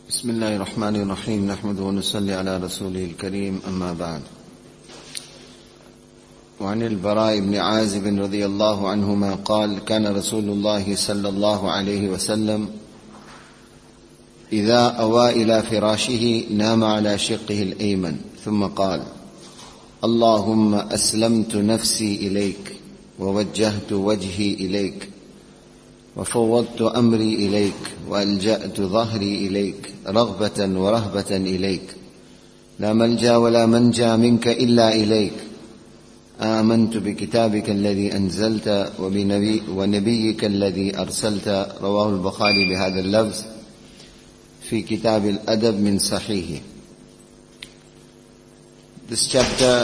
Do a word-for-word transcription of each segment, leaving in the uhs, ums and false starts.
بسم الله الرحمن الرحيم نحمده ونصلي على رسوله الكريم أما بعد. وعن البراء بن عازب رضي الله عنهما قال: كان رسول الله صلى الله عليه وسلم إذا أوى إلى فراشه نام على شقه الأيمن ثم قال: اللهم أسلمت نفسي إليك ووجهت وجهي إليك وفوضت أمري إليك وألجأت ظهري إليك رغبة ورهبة إليك لا ملجأ ولا منجا منك إلا إليك. آمنت بكتابك الذي أنزلت وبنبي ونبيك الذي أرسلت. رواه البخاري بهذا اللفظ في كتاب الأدب من صحيحه. This chapter,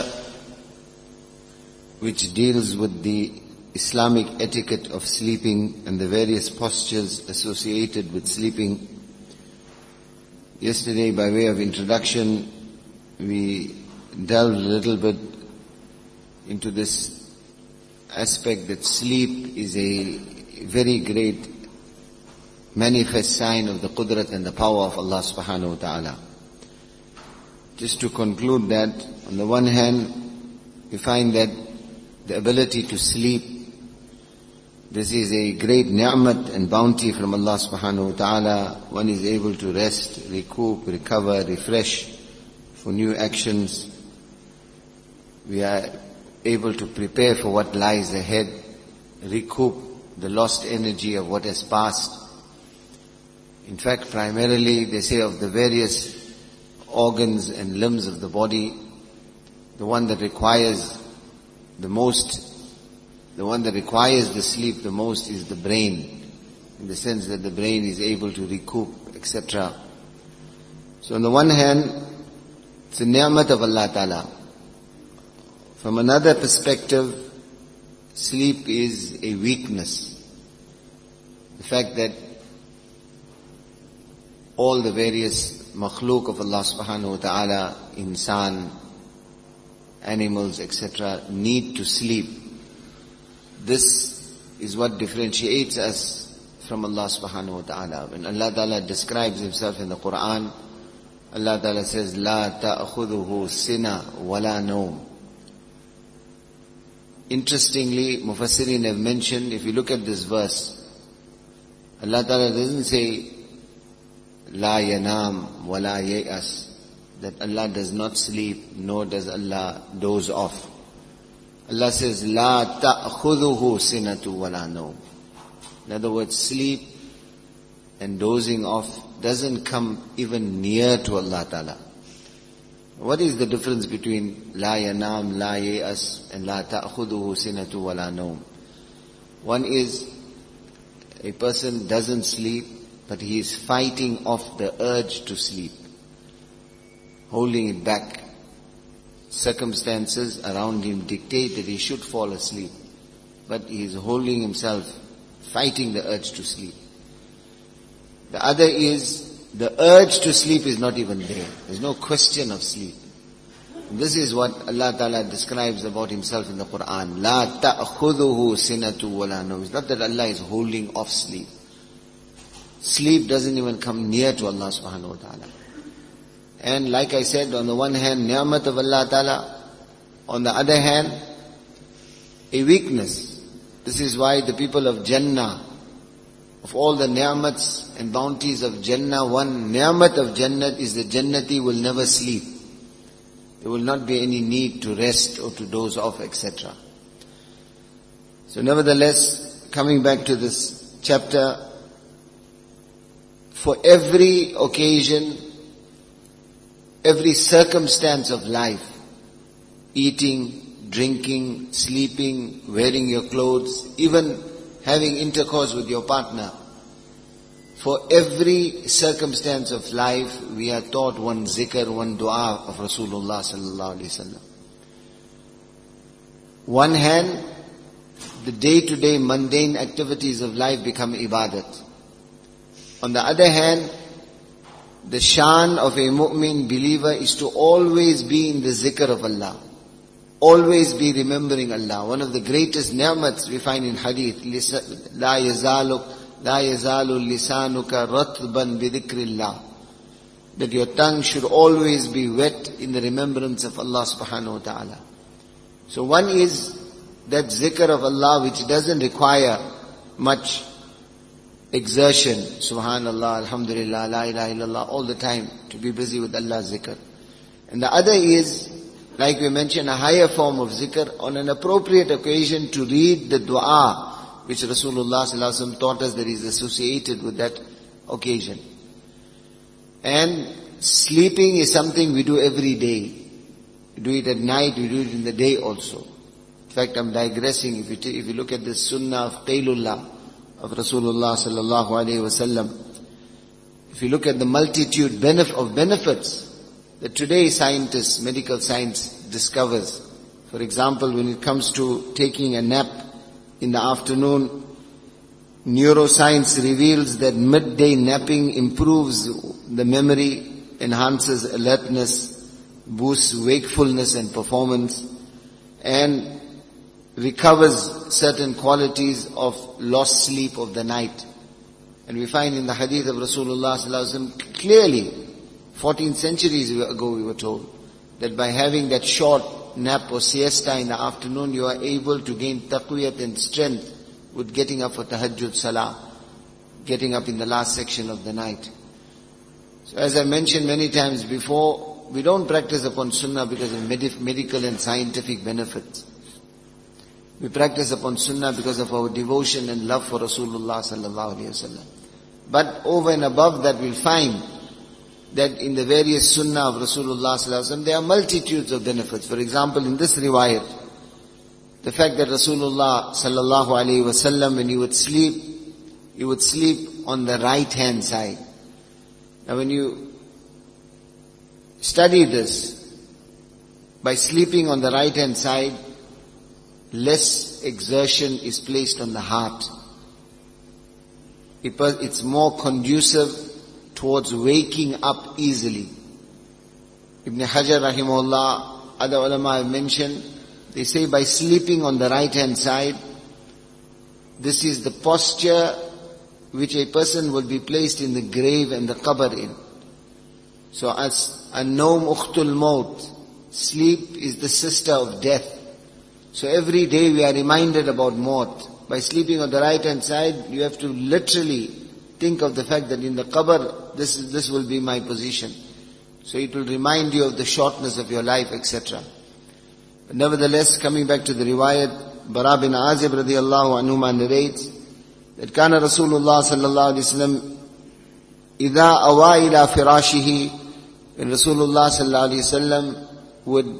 which deals with the Islamic etiquette of sleeping and the various postures associated with sleeping. Yesterday, by way of introduction, we delved a little bit into this aspect that sleep is a very great manifest sign of the qudrat and the power of Allah subhanahu wa ta'ala. Just to conclude that, on the one hand, we find that the ability to sleep, this is a great ni'mat and bounty from Allah subhanahu wa ta'ala. One is able to rest, recoup, recover, refresh for new actions. We are able to prepare for what lies ahead, recoup the lost energy of what has passed. In fact, primarily they say of the various organs and limbs of the body, the one that requires the most The one that requires the sleep the most is the brain, in the sense that the brain is able to recoup, et cetera. So on the one hand, it's a ni'mat of Allah Ta'ala. From another perspective, sleep is a weakness. The fact that all the various makhluk of Allah Subhanahu wa Ta'ala, insan, animals, et cetera, need to sleep. This is what differentiates us from Allah subhanahu wa ta'ala. When Allah ta'ala describes Himself in the Quran, Allah ta'ala says, لَا تَأْخُذُهُ سِنَةٌ وَلَا نَوْمٌ. Interestingly, Mufassirin have mentioned, if you look at this verse, Allah ta'ala doesn't say, لَا يَنَامُ وَلَا يَيْأَسُ, that Allah does not sleep, nor does Allah doze off. Allah says, La ta'khudhuhu sinatu wala nawm. In other words, sleep and dozing off doesn't come even near to Allah Ta'ala. What is the difference between La yanam, La ya'as and La ta'khudhuhu sinatu wala nawm? One is, a person doesn't sleep, but he is fighting off the urge to sleep, holding it back. Circumstances around him dictate that he should fall asleep, but he is holding himself, fighting the urge to sleep. The other is, the urge to sleep is not even there. There's no question of sleep. And this is what Allah Ta'ala describes about Himself in the Quran. La ta'khudhuhu sinatu wala nawm. It's not that Allah is holding off sleep. Sleep doesn't even come near to Allah subhanahu wa ta'ala. And like I said, on the one hand, ni'mat of Allah Ta'ala. On the other hand, a weakness. This is why the people of Jannah, of all the ni'mats and bounties of Jannah, one ni'mat of Jannah is the Jannati will never sleep. There will not be any need to rest or to doze off, et cetera. So nevertheless, coming back to this chapter, for every occasion, every circumstance of life, eating, drinking, sleeping, wearing your clothes, even having intercourse with your partner, for every circumstance of life, we are taught one zikr, one dua of Rasulullah sallallahu alaihi wasallam. One hand, the day-to-day mundane activities of life become ibadat. On the other hand, the shan of a mu'min believer is to always be in the zikr of Allah. Always be remembering Allah. One of the greatest ni'mats we find in hadith, La yazaluk, La yazalu lisanuka ratban bidhikrillah. that your tongue should always be wet in the remembrance of Allah subhanahu wa ta'ala. So one is that zikr of Allah which doesn't require much exertion. Subhanallah, alhamdulillah, la ilaha illallah, all the time to be busy with Allah's zikr. And the other is, like we mentioned, a higher form of zikr on an appropriate occasion to read the dua which Rasulullah sallallahu alaihi wasallam taught us that is associated with that occasion. And sleeping is something we do every day. We do it at night, we do it in the day also. In fact, I'm digressing. If you, t- if you look at the sunnah of Qaylullah of Rasulullah sallallahu alaihi wasallam, if you look at the multitude benef- of benefits that today scientists, medical science discovers. For example, when it comes to taking a nap in the afternoon, neuroscience reveals that midday napping improves the memory, enhances alertness, boosts wakefulness and performance, and recovers certain qualities of lost sleep of the night. And we find in the hadith of Rasulullah sallallahu alaihi wasallam clearly, fourteen centuries ago we were told, that by having that short nap or siesta in the afternoon, you are able to gain taqwiyat and strength with getting up for tahajjud salah, getting up in the last section of the night. So as I mentioned many times before, we don't practice upon sunnah because of med- medical and scientific benefits. We practice upon sunnah because of our devotion and love for Rasulullah sallallahu alaihi wasallam. But over and above that, we'll find that in the various sunnah of Rasulullah sallallahu alaihi wasallam, there are multitudes of benefits. For example, in this riwayat, the fact that Rasulullah sallallahu alaihi wasallam, when he would sleep, he would sleep on the right hand side. Now when you study this, by sleeping on the right hand side, less exertion is placed on the heart. It's more conducive towards waking up easily. Ibn Hajar rahimahullah, other ulama have mentioned, they say by sleeping on the right hand side, this is the posture which a person will be placed in the grave and the qabr in. So as an-nawm ukhtul maut, sleep is the sister of death. So every day we are reminded about maut. By sleeping on the right hand side, you have to literally think of the fact that in the qabr, this this will be my position. So it will remind you of the shortness of your life, et cetera. But nevertheless, coming back to the riwayat, Bara bin Azib radiyallahu anhuma narrates that kana Rasulullah sallallahu alaihi wasallam idha awa ila firashihi, when Rasulullah sallallahu alaihi wasallam would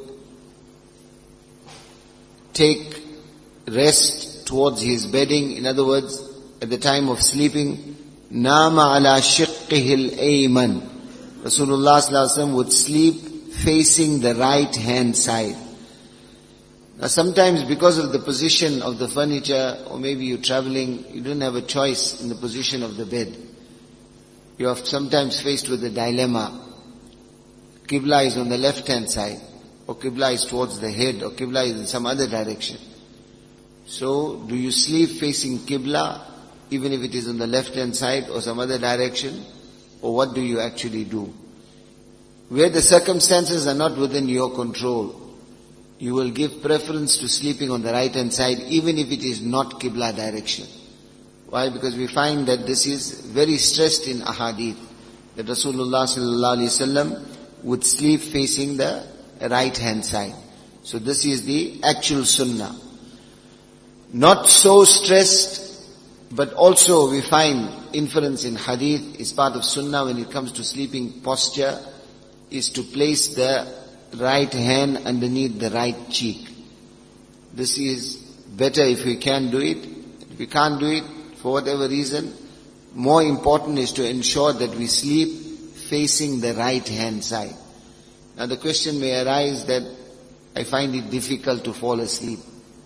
take rest towards his bedding, in other words, at the time of sleeping, nama ala shiqqihi al-ayman, Rasulullah sallallahu alaihi wasallam would sleep facing the right hand side. Now sometimes because of the position of the furniture, or maybe you're traveling, you don't have a choice in the position of the bed. You are sometimes faced with a dilemma. Qibla is on the left hand side, or Qibla is towards the head, or Qibla is in some other direction. So, do you sleep facing Qibla, even if it is on the left hand side or some other direction? Or what do you actually do? Where the circumstances are not within your control, you will give preference to sleeping on the right hand side, even if it is not Qibla direction. Why? Because we find that this is very stressed in ahadith, that Rasulullah sallallahu alaihi wasallam would sleep facing the right hand side. So this is the actual sunnah. Not so stressed, but also we find inference in hadith is part of sunnah when it comes to sleeping posture, is to place the right hand underneath the right cheek. This is better if we can do it. If we can't do it, for whatever reason, more important is to ensure that we sleep facing the right hand side. Now the question may arise that I find it difficult to fall asleep.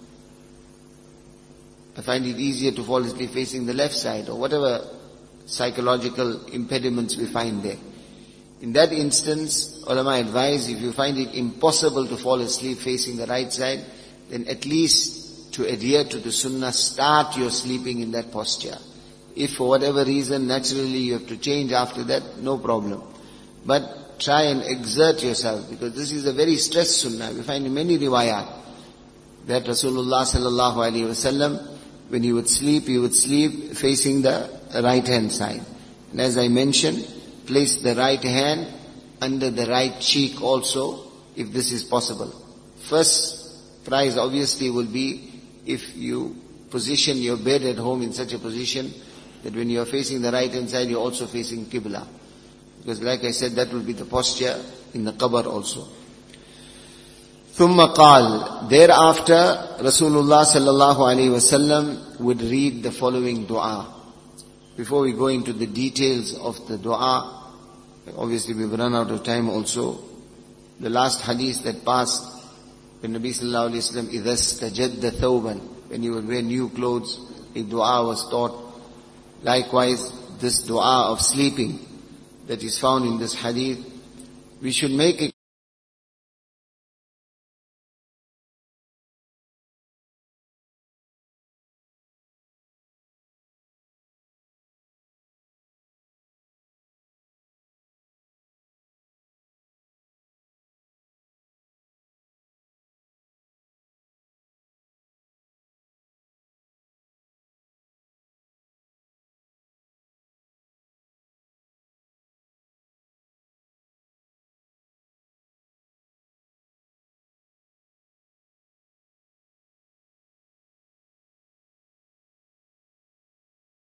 I find it easier to fall asleep facing the left side, or whatever psychological impediments we find there. In that instance, ulama advise, if you find it impossible to fall asleep facing the right side, then at least to adhere to the sunnah, start your sleeping in that posture. If for whatever reason, naturally you have to change after that, no problem. but try and exert yourself, because this is a very stressed sunnah. We find in many riwayat that Rasulullah sallallahu alaihi wasallam, when he would sleep, he would sleep facing the right hand side. And as I mentioned, place the right hand under the right cheek also, if this is possible. First prize obviously will be if you position your bed at home in such a position that when you are facing the right hand side, you are also facing Qibla. Because like I said, that will be the posture in the qabr also. ثُمَّ قَالَ, thereafter Rasulullah sallallahu alaihi wasallam would read the following dua. Before we go into the details of the dua, obviously we've run out of time also. The last hadith that passed, when Nabi sallallahu alaihi wasallam, إِذَا اسْتَجَدَّ ثَوْبًا, when you would wear new clothes, a dua was taught. Likewise, this dua of sleeping that is found in this hadith, we should make it